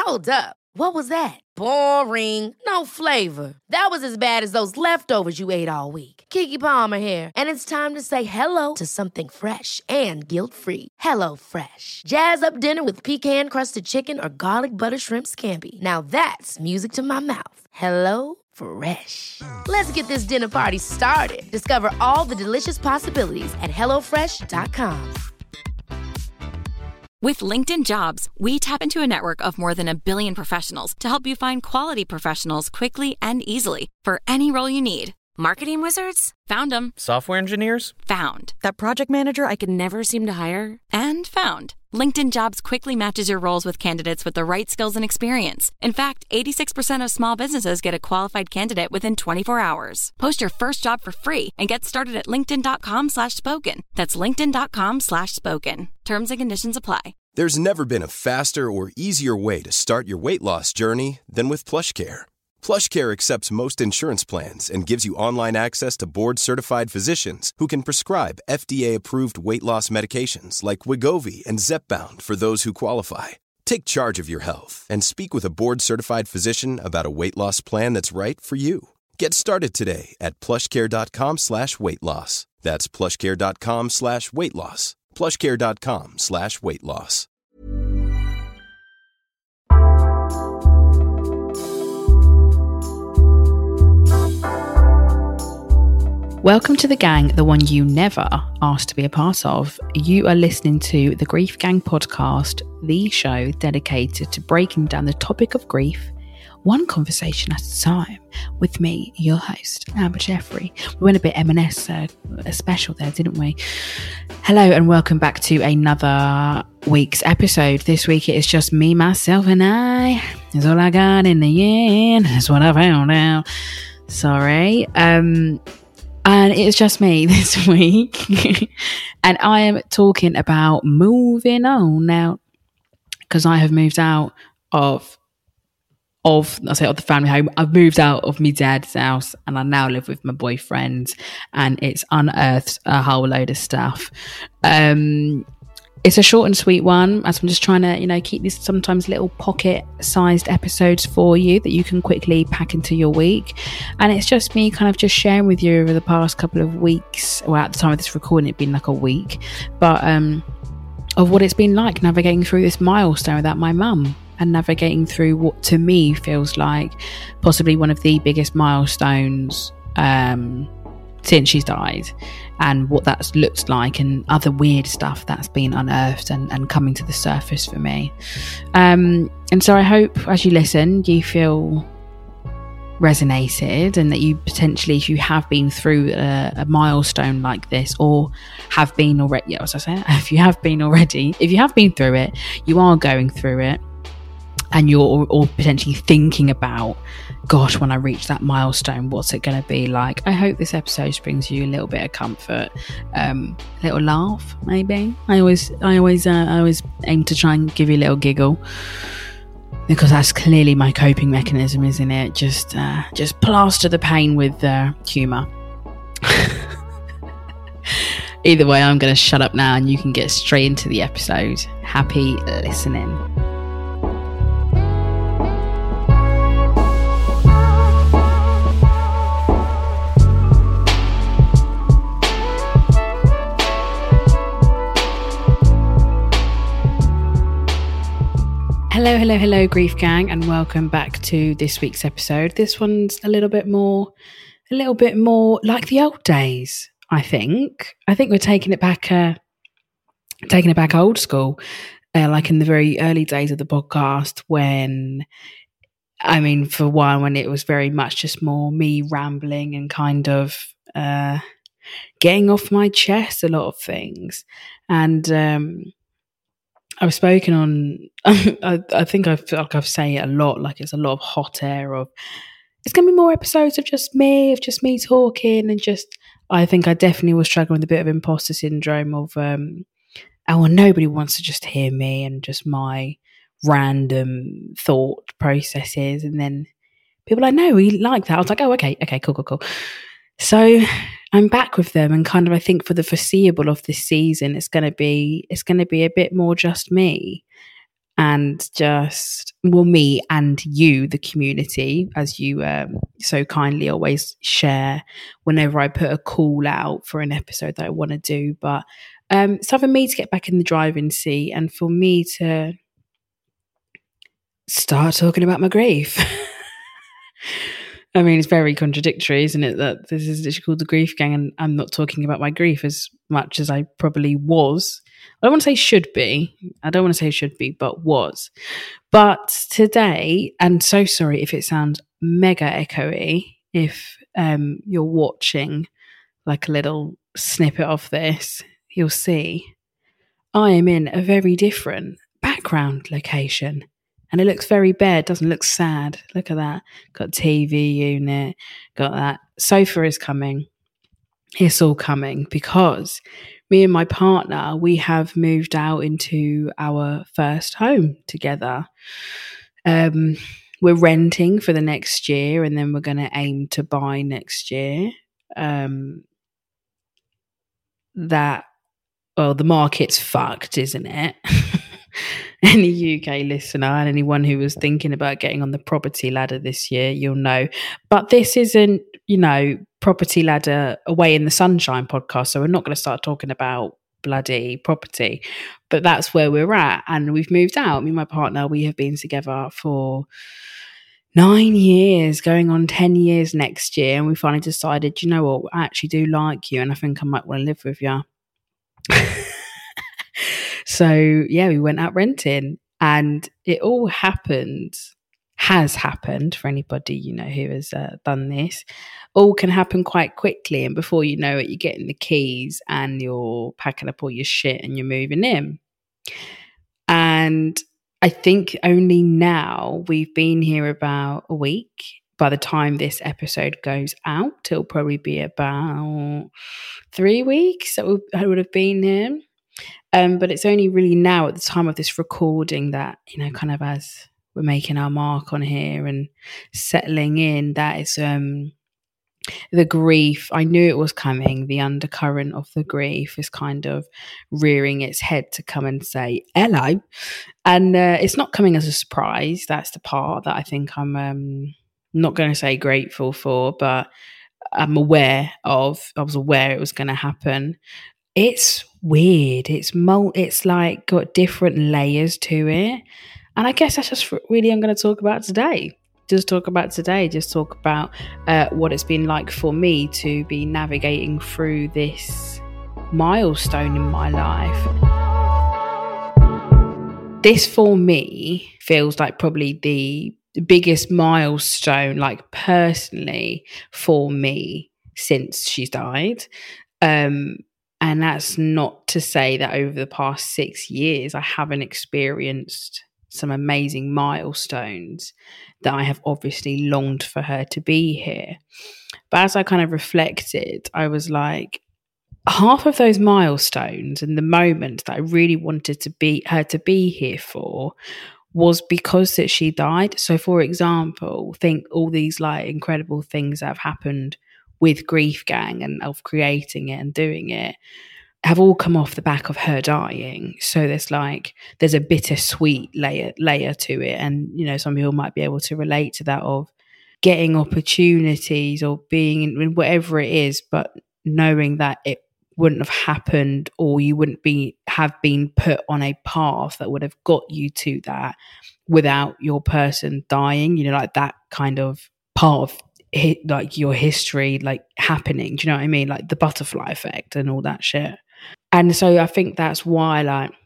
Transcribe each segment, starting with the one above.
Hold up. What was that? Boring. No flavor. That was as bad as those leftovers you ate all week. Keke Palmer here, and it's time to say hello to something fresh and guilt-free. Hello Fresh. Jazz up dinner with pecan-crusted chicken or garlic butter shrimp scampi. Now that's music to my mouth. Hello Fresh. Let's get this dinner party started. Discover all the delicious possibilities at hellofresh.com. With LinkedIn Jobs, we tap into a network of more than 1 billion professionals to help you find quality professionals quickly and easily for any role you need. Marketing wizards? Found them. Software engineers? Found. That project manager I could never seem to hire? And found. LinkedIn Jobs quickly matches your roles with candidates with the right skills and experience. In fact, 86% of small businesses get a qualified candidate within 24 hours. Post your first job for free and get started at linkedin.com/spoken. That's linkedin.com/spoken. Terms and conditions apply. There's never been a faster or easier way to start your weight loss journey than with PlushCare. PlushCare accepts most insurance plans and gives you online access to board-certified physicians who can prescribe FDA-approved weight loss medications like Wegovy and Zepbound for those who qualify. Take charge of your health and speak with a board-certified physician about a weight loss plan that's right for you. Get started today at plushcare.com/weight-loss. That's plushcare.com/weight-loss. plushcare.com/weight-loss. Welcome to the gang, the one you never asked to be a part of. You are listening to the Grief Gang podcast, the show dedicated to breaking down the topic of grief, one conversation at a time, with me, your host, Amber Jeffrey. We went a bit M&S special there, didn't we? Hello and welcome back to another week's episode. This week it is just me, myself and I. It's all I got in the end. That's what I found out. Sorry. And it's just me this week. And I am talking about moving on now, because I have moved out of the family home. I've moved out of my dad's house and I now live with my boyfriend, and it's unearthed a whole load of stuff. It's a short and sweet one, as I'm just trying to, keep these sometimes little pocket-sized episodes for you that you can quickly pack into your week. And it's just me kind of just sharing with you over the past couple of weeks, well, at the time of this recording, it'd been like a week, but of what it's been like navigating through this milestone without my mum, and navigating through what to me feels like possibly one of the biggest milestones since she's died, and what that's looked like, and other weird stuff that's been unearthed and coming to the surface for me. And so I hope as you listen you feel resonated, and that you potentially, if you have been through a milestone like this, or have been already, if you have been through it, you are going through it, and you're or potentially thinking about, gosh, when I reach that milestone, what's it going to be like? I hope this episode brings you a little bit of comfort, a little laugh, maybe. I always aim to try and give you a little giggle, because that's clearly my coping mechanism, isn't it? Just plaster the pain with humour. Either way, I'm going to shut up now, and you can get straight into the episode. Happy listening. Hello, Grief Gang, and welcome back to this week's episode. This one's a little bit more like the old days. I think we're taking it back old school, like in the very early days of the podcast. When it was very much just more me rambling and kind of getting off my chest a lot of things, and I've spoken on, I think I feel like I've said it a lot, like it's a lot of hot air of, it's going to be more episodes of just me talking, and just, I think I definitely was struggling with a bit of imposter syndrome of, nobody wants to just hear me and just my random thought processes. And then people are like, no, we like that. I was like, oh, okay, cool. So I'm back with them, and kind of, I think for the foreseeable of this season, it's going to be a bit more just me. and just, well, me and you, the community, as you so kindly always share whenever I put a call out for an episode that I want to do. But it's time for me to get back in the driving seat and for me to start talking about my grief. I mean, it's very contradictory, isn't it, that this is literally called The Grief Gang and I'm not talking about my grief as much as I probably was. I don't want to say should be. I don't want to say should be, but was. But today, and so sorry if it sounds mega echoey, if you're watching like a little snippet of this, you'll see I am in a very different background location. And it looks very bare, it doesn't look sad. Look at that. Got TV unit, got that. Sofa is coming. It's all coming because me and my partner, we have moved out into our first home together. We're renting for the next year and then we're going to aim to buy next year. The market's fucked, isn't it? Any UK listener and anyone who was thinking about getting on the property ladder this year, you'll know. But this isn't, property ladder away in the sunshine podcast. So we're not going to start talking about bloody property. But that's where we're at. And we've moved out. Me and my partner, we have been together for 9 years, going on 10 years next year. And we finally decided, you know what, I actually do like you and I think I might want to live with you. So, yeah, we went out renting and it all has happened for anybody, who has done this. All can happen quite quickly. And before you know it, you're getting the keys and you're packing up all your shit and you're moving in. And I think only now we've been here about a week. By the time this episode goes out, it'll probably be about 3 weeks that I would have been here. But it's only really now at the time of this recording that, kind of as we're making our mark on here and settling in, that is the grief. I knew it was coming. The undercurrent of the grief is kind of rearing its head to come and say, hello. And it's not coming as a surprise. That's the part that I think I'm not going to say grateful for, but I'm aware of. I was aware it was going to happen. It's weird. It's like got different layers to it. And I guess that's just really I'm going to talk about today. Just talk about what it's been like for me to be navigating through this milestone in my life. This for me feels like probably the biggest milestone, like personally for me since she's died. And that's not to say that over the past 6 years, I haven't experienced some amazing milestones that I have obviously longed for her to be here. But as I kind of reflected, I was like, half of those milestones and the moment that I really wanted her to be here for was because that she died. So for example, think all these like incredible things that have happened with Grief Gang and of creating it and doing it have all come off the back of her dying. So there's a bittersweet layer to it. And, some people might be able to relate to that, of getting opportunities or being in whatever it is, but knowing that it wouldn't have happened or you wouldn't have been put on a path that would have got you to that without your person dying, like that kind of part of like your history like happening. Do you know what I mean? Like the butterfly effect and all that shit. And so I think that's why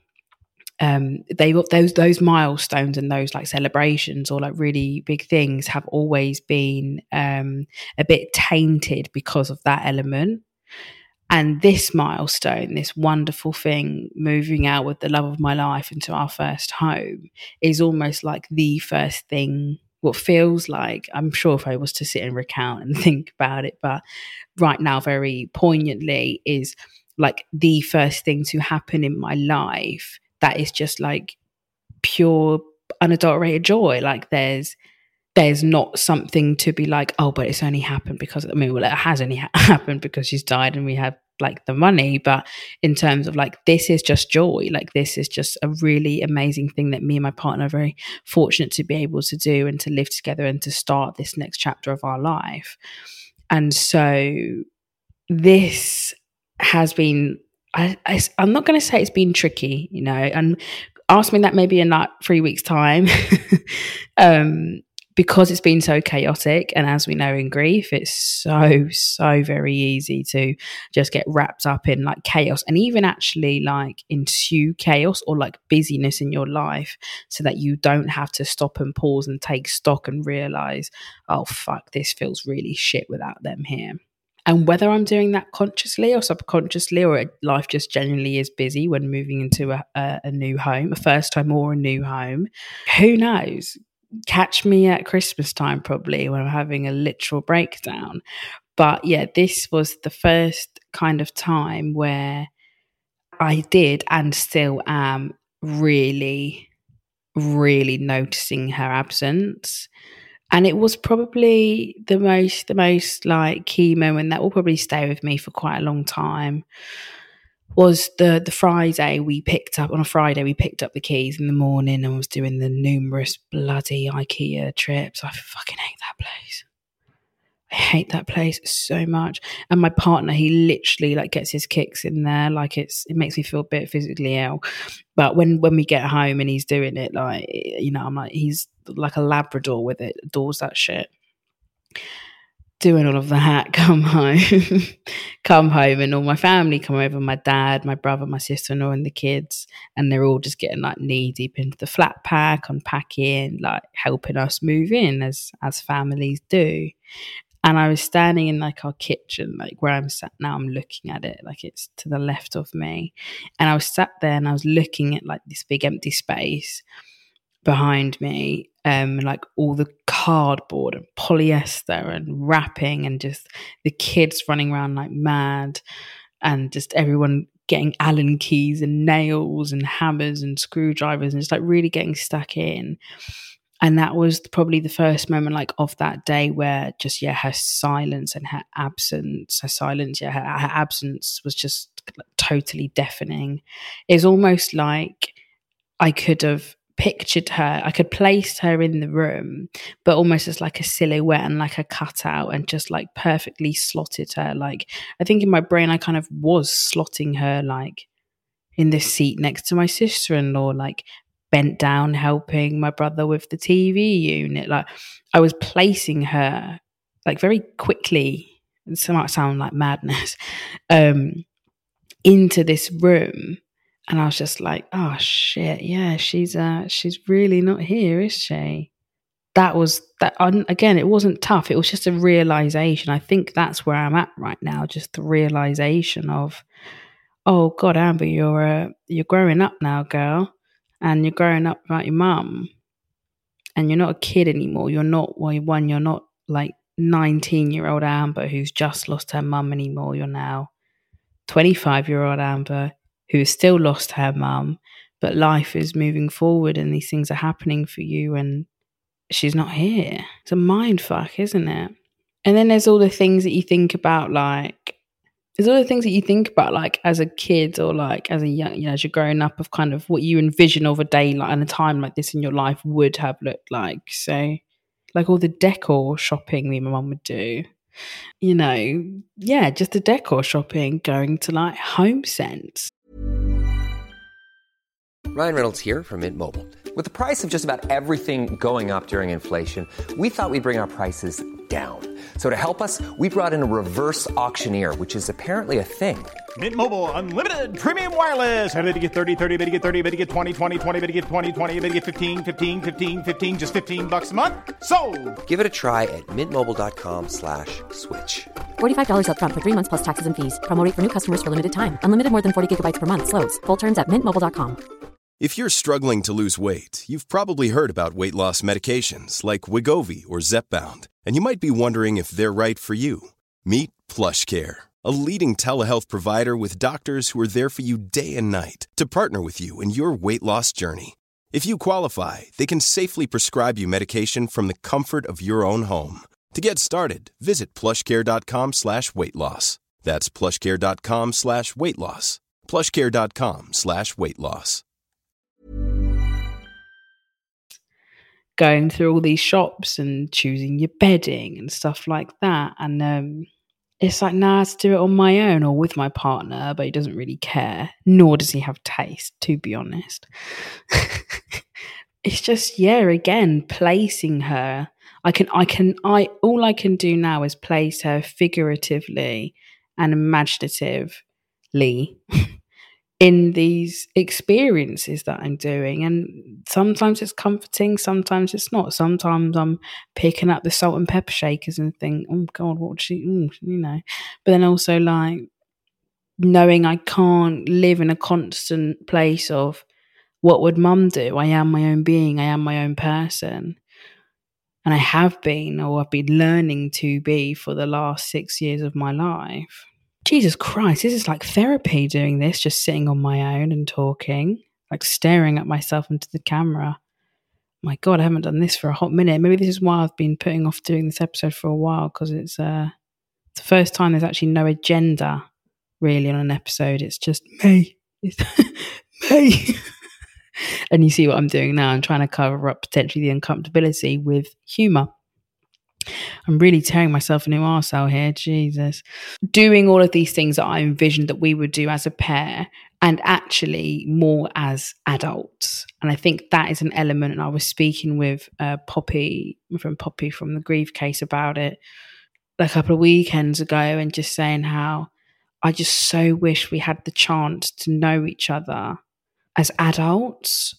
those milestones and those like celebrations or like really big things have always been a bit tainted because of that element. And this milestone, this wonderful thing, moving out with the love of my life into our first home, is almost like the first thing, what feels like, I'm sure if I was to sit and recount and think about it, but right now very poignantly is like the first thing to happen in my life that is just like pure unadulterated joy. Like there's not something to be like, oh, but it's only happened because, it has only happened because she's died and we have like the money, but in terms of like, this is just joy. Like, this is just a really amazing thing that me and my partner are very fortunate to be able to do and to live together and to start this next chapter of our life. And so this has been, I'm not going to say it's been tricky, you know, and ask me that maybe in like 3 weeks' time, because it's been so chaotic. And as we know in grief, it's so very easy to just get wrapped up in like chaos, and even actually like ensue chaos or like busyness in your life, so that you don't have to stop and pause and take stock and realize, oh fuck, this feels really shit without them here. And whether I'm doing that consciously or subconsciously, or life just genuinely is busy when moving into a new home, a first home or a new home, who knows? Catch me at Christmas time probably when I'm having a literal breakdown. But yeah, this was the first kind of time where I did and still am really, really noticing her absence. And it was probably the most like key moment that will probably stay with me for quite a long time, was the Friday we picked up the keys in the morning and was doing the numerous bloody IKEA trips. I fucking hate that place. I hate that place so much. And my partner, he literally like gets his kicks in there. Like it makes me feel a bit physically ill. But when we get home and he's doing it, like, you know, I'm like, he's like a Labrador with it, adores that shit. Doing all of that, come home and all my family come over, my dad, my brother, my sister-in-law and the kids, and they're all just getting like knee deep into the flat pack, unpacking, like helping us move in as families do. And I was standing in like our kitchen, like where I'm sat now, I'm looking at it, like it's to the left of me. And I was sat there and I was looking at like this big empty space behind me, like all the cardboard and polyester and wrapping, and just the kids running around like mad, and just everyone getting Allen keys and nails and hammers and screwdrivers and just like really getting stuck in. And that was probably the first moment like of that day where just, yeah, her silence and her absence was just like, totally deafening. It's almost like I could have pictured her, I could place her in the room, but almost as like a silhouette and like a cutout, and just like perfectly slotted her. Like, I think in my brain, I kind of was slotting her like in the seat next to my sister-in-law, like bent down helping my brother with the TV unit. Like, I was placing her like very quickly, it might sound like madness, into this room. And I was just like, oh shit, yeah, she's really not here, is she? That again, it wasn't tough. It was just a realization. I think that's where I'm at right now. Just the realization of, oh God, Amber, you're growing up now, girl. And you're growing up without your mum, and you're not a kid anymore. You're not like 19-year-old Amber who's just lost her mum anymore. You're now 25-year-old Amber who's still lost her mum, but life is moving forward and these things are happening for you, and she's not here. It's a mind fuck, isn't it? And then there's all the things that you think about, like, as a kid, or like as a young, you know, as you're growing up, of kind of what you envision of a day like and a time like this in your life would have looked like. So like all the decor shopping me and my mum would do, you know, yeah, just the decor shopping, going to like HomeSense. Ryan Reynolds here from Mint Mobile. With the price of just about everything going up during inflation, we thought we'd bring our prices down. So to help us, we brought in a reverse auctioneer, which is apparently a thing. Mint Mobile Unlimited Premium Wireless. How to get 30, 30, bit to get 30, bit to get 20, 20, 20, bit to get 20, 20, bit to get 15, 15, 15, 15, just $15 a month? Sold! Give it a try at mintmobile.com/switch. $45 up front for 3 months plus taxes and fees. Promo rate for new customers for limited time. Unlimited more than 40 gigabytes per month. Slows full terms at mintmobile.com. If you're struggling to lose weight, you've probably heard about weight loss medications like Wegovy or Zepbound, and you might be wondering if they're right for you. Meet PlushCare, a leading telehealth provider with doctors who are there for you day and night to partner with you in your weight loss journey. If you qualify, they can safely prescribe you medication from the comfort of your own home. To get started, visit plushcare.com/weightloss. That's plushcare.com/weight-loss. plushcare.com/weight-loss. Going through all these shops and choosing your bedding and stuff like that. And it's like, nah, I have to do it on my own or with my partner, but he doesn't really care, nor does he have taste, to be honest. It's just, again, placing her. All I can do now is place her figuratively and imaginatively in these experiences that I'm doing. And sometimes it's comforting, sometimes it's not. Sometimes I'm picking up the salt and pepper shakers and think, oh God, what would she, But then also like knowing I can't live in a constant place of what would mum do? I am my own being, I am my own person. And I have been, or I've been learning to be for the last 6 years of my life. Jesus Christ, this is like therapy doing this, just sitting on my own and talking, like staring at myself into the camera. My God, I haven't done this for a hot minute. Maybe this is why I've been putting off doing this episode for a while, because it's the first time there's actually no agenda really on an episode. It's just me. It's me. And you see what I'm doing now. I'm trying to cover up potentially the uncomfortability with humour. I'm really tearing myself a new arsehole here, Jesus. Doing all of these things that I envisioned that we would do as a pair and actually more as adults. And I think that is an element, and I was speaking with Poppy from the Grief Case about it a couple of weekends ago, and just saying how I just so wish we had the chance to know each other as adults,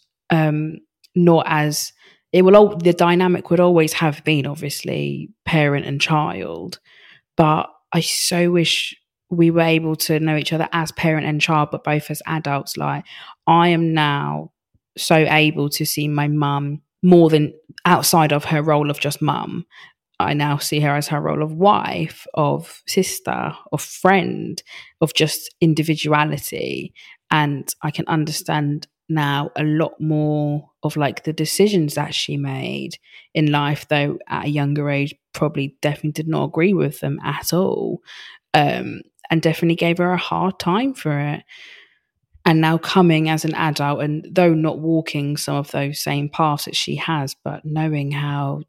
not as... the dynamic would always have been obviously parent and child, but I so wish we were able to know each other as parent and child, but both as adults. Like, I am now so able to see my mum more than outside of her role of just mum. I now see her as her role of wife, of sister, of friend, of just individuality. And I can understand now a lot more of like the decisions that she made in life, though at a younger age probably definitely did not agree with them at all, and definitely gave her a hard time for it. And now coming as an adult, and though not walking some of those same paths that she has, but knowing how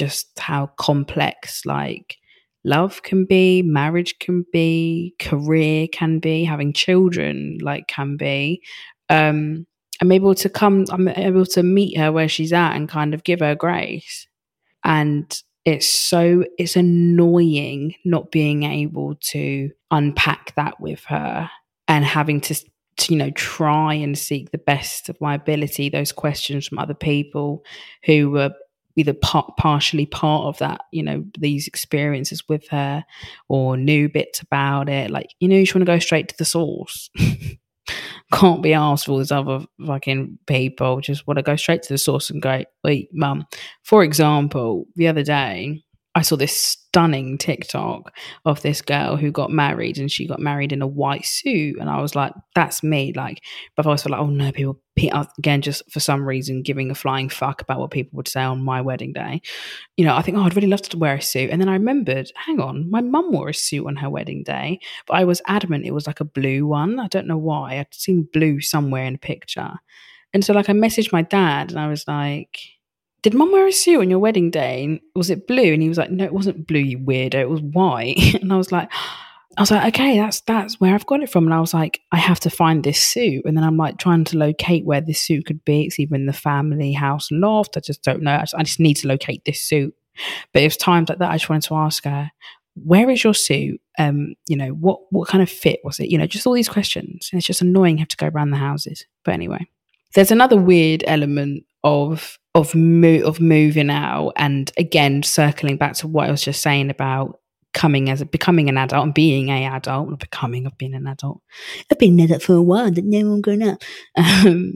complex like love can be, marriage can be, career can be, having children like can be, I'm able to meet her where she's at and kind of give her grace. And it's annoying not being able to unpack that with her and having to try and seek the best of my ability those questions from other people who were either partially part of that, these experiences with her, or knew bits about it. Like, you just want to go straight to the source. Can't be asked for all these other fucking people. Just want to go straight to the source and go, wait, mum. For example, the other day, I saw this stunning TikTok of this girl who got married, and she got married in a white suit. And I was like, that's me. Like, but I was like, oh no, people, again, just for some reason, giving a flying fuck about what people would say on my wedding day. I think, I'd really love to wear a suit. And then I remembered, hang on, my mum wore a suit on her wedding day, but I was adamant it was like a blue one. I don't know why. I'd seen blue somewhere in a picture. And so like I messaged my dad and I was like, did mum wear a suit on your wedding day? Was it blue? And he was like, no, it wasn't blue, you weirdo. It was white. And I was like, okay, that's where I've got it from. And I was like, I have to find this suit. And then I'm like trying to locate where this suit could be. It's even in the family house loft. I just don't know. I just need to locate this suit. But it was times like that I just wanted to ask her, where is your suit? What kind of fit was it? Just all these questions. And it's just annoying, have to go around the houses. But anyway, there's another weird element of moving out, and again circling back to what I was just saying about becoming an adult and being an adult. I've been an adult. I've been an adult for a while, but now I'm grown up. I'm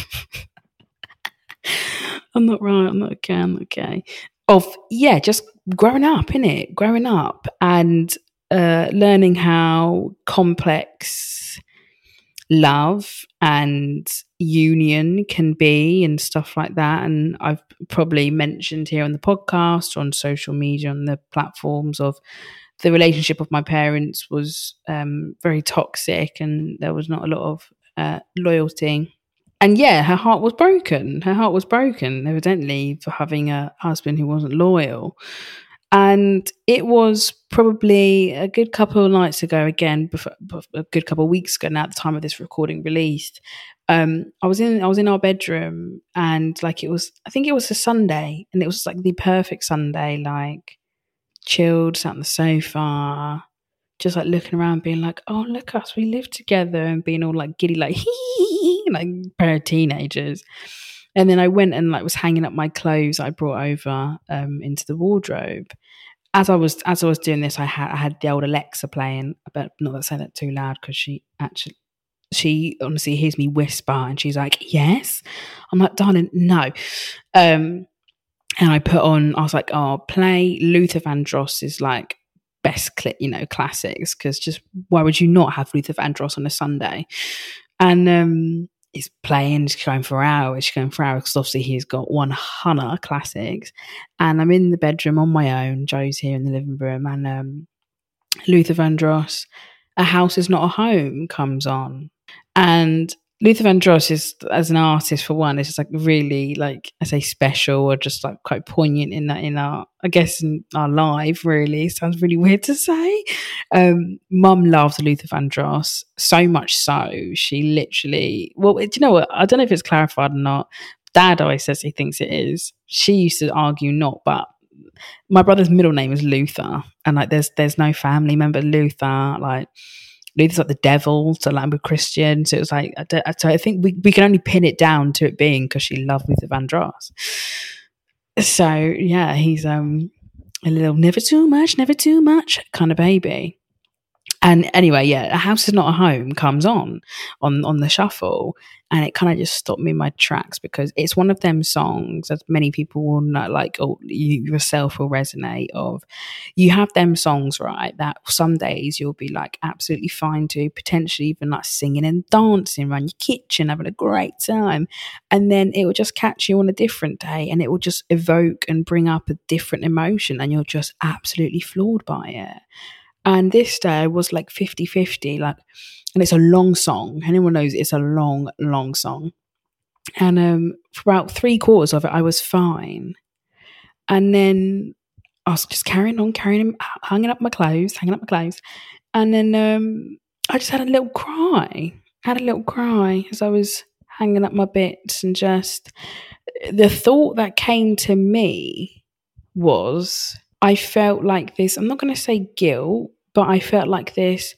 not right. I'm not okay. Just growing up, innit? Growing up and learning how complex love and union can be and stuff like that. And I've probably mentioned here on the podcast, on social media, on the platforms of the relationship of my parents was very toxic, and there was not a lot of loyalty. And yeah, her heart was broken. Her heart was broken, evidently, for having a husband who wasn't loyal. And it was probably a good couple of nights ago, again, a good couple of weeks ago now, at the time of this recording released. I was in our bedroom, and like I think it was a Sunday, and it was like the perfect Sunday, like chilled, sat on the sofa, just like looking around, being like, "Oh, look us, we live together," and being all like giddy, like like a pair of teenagers. And then I went and like was hanging up my clothes I brought over into the wardrobe. As I was doing this, I had the old Alexa playing, but not to say that too loud, because she honestly hears me whisper, and she's like, "Yes." I'm like, "Darling, no." And I was like, "Oh, play Luther Vandross's like best clip, classics, because just why would you not have Luther Vandross on a Sunday?" And it's playing, it's going for hours, because obviously he's got 100 classics. And I'm in the bedroom on my own, Joe's here in the living room, and Luther Vandross, A House Is Not a Home, comes on. And Luther Vandross is, as an artist, for one, is just like really, like I say, special, or just like quite poignant in our life. Really, sounds really weird to say. Mum loved Luther Vandross so much so she literally. Well, do you know what? I don't know if it's clarified or not. Dad always says he thinks it is. She used to argue not, but my brother's middle name is Luther, and like there's no family member Luther, like. Luther's like the devil, so like we're Christian. So it was like, so I think we can only pin it down to it being because she loved Luther Vandross. So yeah, he's a little never too much kind of baby. And anyway, yeah, A House Is Not a Home comes on the shuffle, and it kind of just stopped me in my tracks, because it's one of them songs that many people will know, like, or you yourself will resonate of. You have them songs, right, that some days you'll be like absolutely fine to, potentially even like singing and dancing around your kitchen, having a great time. And then it will just catch you on a different day, and it will just evoke and bring up a different emotion, and you're just absolutely floored by it. And this day was like 50-50, like, and it's a long song. Anyone knows it's a long, long song. And for about 3/4 of it, I was fine. And then I was just carrying on, hanging up my clothes. And then I just had a little cry. As I was hanging up my bits, and just the thought that came to me was, I felt like this, I'm not going to say guilt, but I felt like this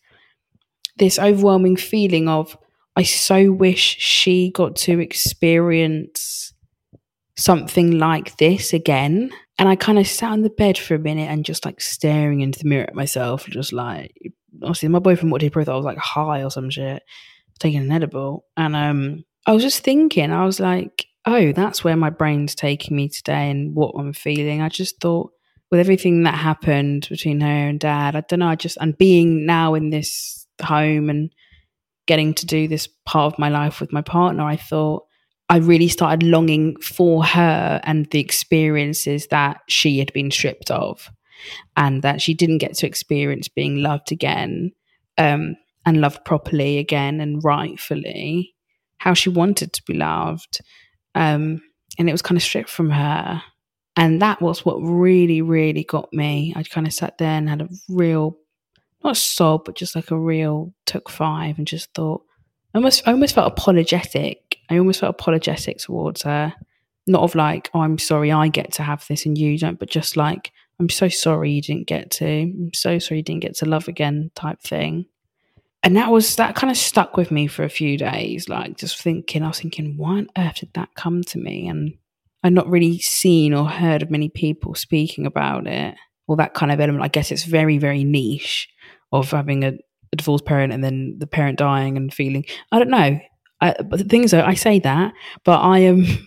overwhelming feeling of, I so wish she got to experience something like this again. And I kind of sat on the bed for a minute and just like staring into the mirror at myself, just like, obviously my boyfriend wanted to prove that I was like high or some shit, taking an edible. And I was just thinking, I was like, oh, that's where my brain's taking me today and what I'm feeling. I just thought, with everything that happened between her and Dad, I don't know, and being now in this home and getting to do this part of my life with my partner, I thought I really started longing for her and the experiences that she had been stripped of, and that she didn't get to experience being loved again, and loved properly again and rightfully, how she wanted to be loved. And it was kind of stripped from her. And that was what really, really got me. I kind of sat there and had a real, not sob, but just like a real took 5, and just thought, I almost felt apologetic. I almost felt apologetic towards her. Not of like, oh, I'm sorry I get to have this and you don't, but just like, I'm so sorry you didn't get to. I'm so sorry you didn't get to love again type thing. And that kind of stuck with me for a few days. Like, just thinking, I was thinking, why on earth did that come to me? And I'd not really seen or heard of many people speaking about it, or that kind of element. I guess it's very, very niche, of having a divorced parent and then the parent dying and feeling, I don't know. But the thing is, I say that, but I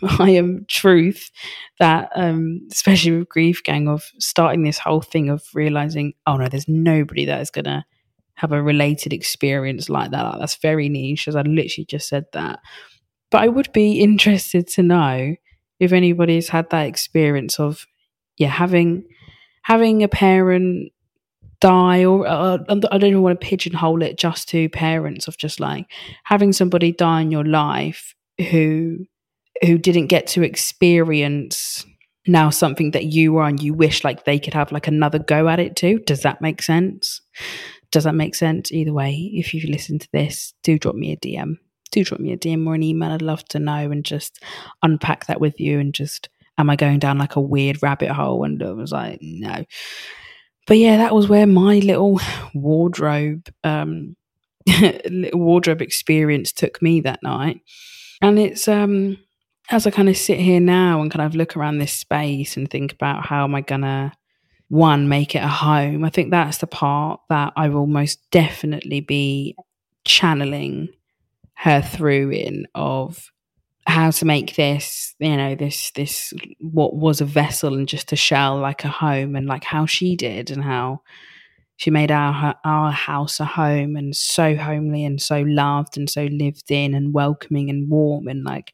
am truth that, especially with Grief Gang, of starting this whole thing of realizing, oh no, there's nobody that is going to have a related experience like that. That's very niche, as I literally just said that. But I would be interested to know if anybody's had that experience of, having a parent die, or I don't even want to pigeonhole it just to parents, of just like having somebody die in your life who didn't get to experience now something that you are, and you wish like they could have like another go at it too. Does that make sense? Does that make sense? Either way, if you've listened to this, do drop me a DM. Do drop me a DM or an email. I'd love to know and just unpack that with you, and just, am I going down like a weird rabbit hole? And I was like, no. But yeah, that was where my little wardrobe experience took me that night. And it's as I kind of sit here now and kind of look around this space and think about how am I gonna, one, make it a home. I think that's the part that I will most definitely be channeling her through in, of how to make this, you know, this what was a vessel and just a shell, like a home, and like how she did, and how she made our house a home, and so homely and so loved and so lived in and welcoming and warm, and like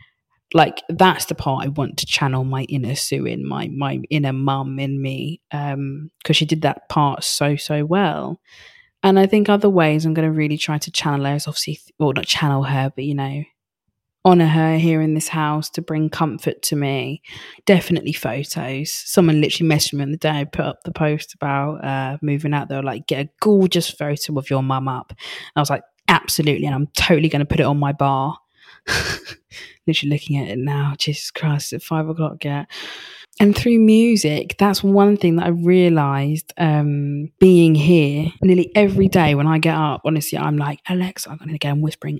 that's the part I want to channel my inner Sue in, my inner mum in me, because she did that part so well. And I think other ways I'm going to really try to channel her is obviously, well, not channel her, but, you know, honour her here in this house to bring comfort to me. Definitely photos. Someone literally messaged me on the day I put up the post about moving out. They were like, get a gorgeous photo of your mum up. And I was like, absolutely. And I'm totally going to put it on my bar. Literally looking at it now. Jesus Christ, at 5 o'clock yet. And through music, that's one thing that I realised, being here nearly every day when I get up, honestly, I'm like, Alexa, I'm going to go and whispering,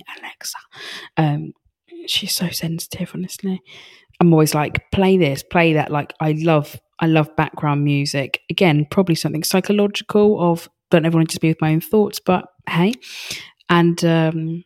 Alexa. She's so sensitive, honestly. I'm always like, play this, play that. Like, I love background music. Again, probably something psychological of, don't ever want to just be with my own thoughts, but hey. And then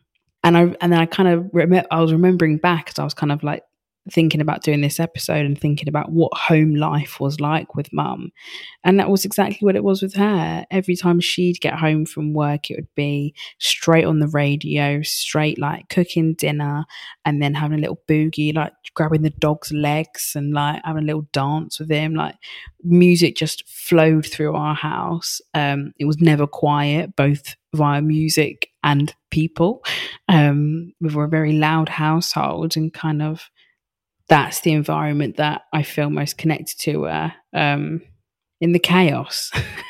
I kind of I was remembering back as I was kind of like thinking about doing this episode and thinking about what home life was like with mum. And that was exactly what it was with her. Every time she'd get home from work, it would be straight on the radio, straight like cooking dinner, and then having a little boogie, like grabbing the dog's legs and like having a little dance with him. Like music just flowed through our house. It was never quiet, both via music and people. We were a very loud household, and kind of that's the environment that I feel most connected to her, in the chaos.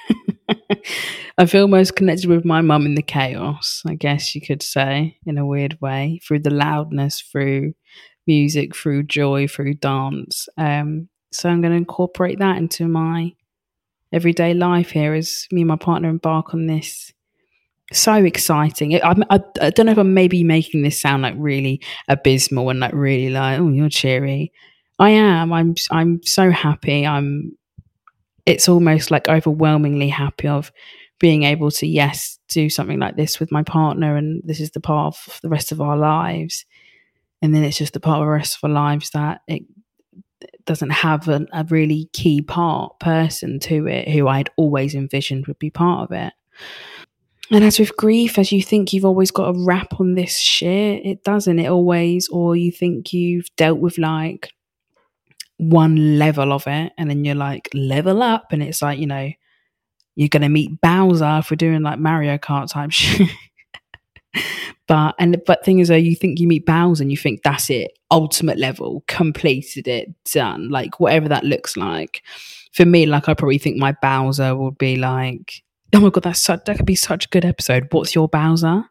I feel most connected with my mum in the chaos, I guess you could say, in a weird way, through the loudness, through music, through joy, through dance. So I'm going to incorporate that into my everyday life here as me and my partner embark on this. So exciting. I don't know if I'm maybe making this sound like really abysmal and like really like, oh, you're cheery. I am. I'm so happy. It's almost like overwhelmingly happy of being able to, yes, do something like this with my partner, and this is the part of the rest of our lives. And then it's just the part of the rest of our lives that it doesn't have a really key person to it, who I'd always envisioned would be part of it. And as with grief, as you think you've always got a wrap on this shit, it doesn't. It always, or you think you've dealt with like one level of it, and then you're like, level up, and it's like, you know, you're going to meet Bowser if we're doing like Mario Kart type shit. But thing is, though, you think you meet Bowser and you think that's it, ultimate level, completed it, done, like whatever that looks like. For me, like I probably think my Bowser would be like, oh my God, that could be such a good episode. What's your Bowser?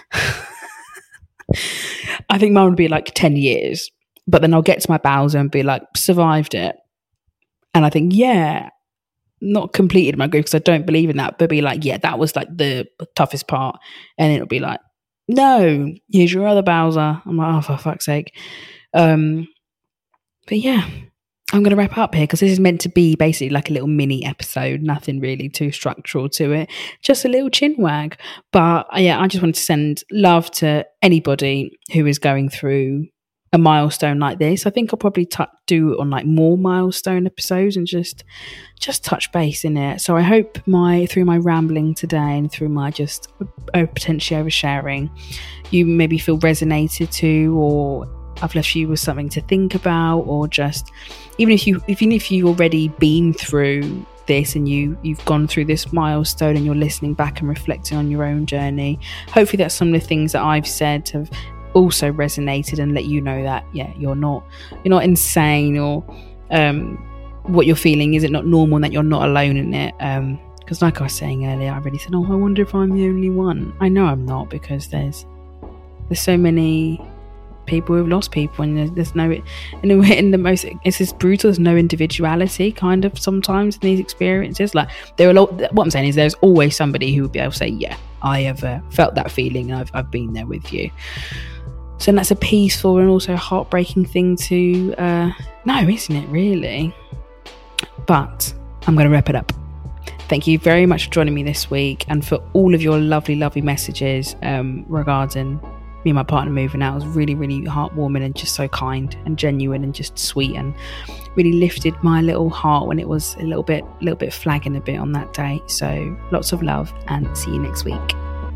I think mine would be like 10 years. But then I'll get to my Bowser and be like, survived it. And I think, yeah, not completed my grief because I don't believe in that. But be like, yeah, that was like the toughest part. And it'll be like, no, here's your other Bowser. I'm like, oh, for fuck's sake. But yeah. I'm going to wrap up here because this is meant to be basically like a little mini episode, nothing really too structural to it, just a little chin wag. But yeah, I just wanted to send love to anybody who is going through a milestone like this. I think I'll probably do it on like more milestone episodes and just touch base in it. So I hope through my rambling today and through my just potentially oversharing, you maybe feel resonated to, or I've left you with something to think about, or just even if you already been through this and you've gone through this milestone and you're listening back and reflecting on your own journey. Hopefully that's some of the things that I've said have also resonated and let you know that you're not insane, or what you're feeling is it not normal, and that you're not alone in it. Because like I was saying earlier, I really said, I wonder if I'm the only one. I know I'm not, because there's so many people who've lost people, and there's no, in the most, it's just brutal, there's no individuality kind of sometimes in these experiences. Like what I'm saying is there's always somebody who would be able to say, yeah, I have felt that feeling and I've been there with you. So that's a peaceful and also heartbreaking thing to know, isn't it, really? But I'm going to wrap it up. Thank you very much for joining me this week, and for all of your lovely, lovely messages regarding me and my partner moving out. It was really, really heartwarming and just so kind and genuine and just sweet, and really lifted my little heart when it was a little bit flagging a bit on that day. So lots of love, and see you next week.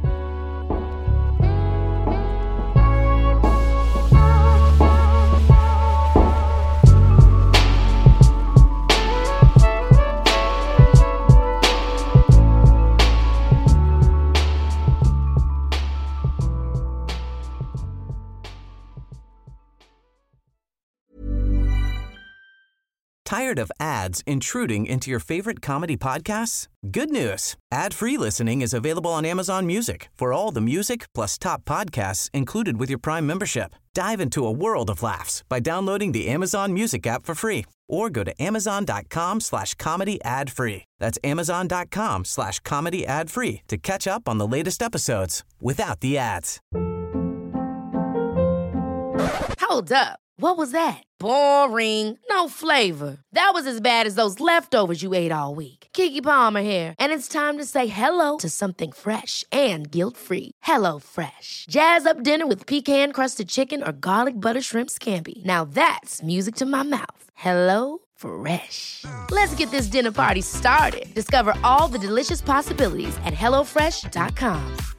Tired of ads intruding into your favorite comedy podcasts? Good news. Ad-free listening is available on Amazon Music for all the music plus top podcasts included with your Prime membership. Dive into a world of laughs by downloading the Amazon Music app for free, or go to amazon.com/comedy ad-free. That's amazon.com/comedy ad-free to catch up on the latest episodes without the ads. Hold up. What was that? Boring. No flavor. That was as bad as those leftovers you ate all week. Keke Palmer here, and it's time to say hello to something fresh and guilt-free. HelloFresh. Jazz up dinner with pecan-crusted chicken or garlic butter shrimp scampi. Now that's music to my mouth. HelloFresh. Let's get this dinner party started. Discover all the delicious possibilities at HelloFresh.com.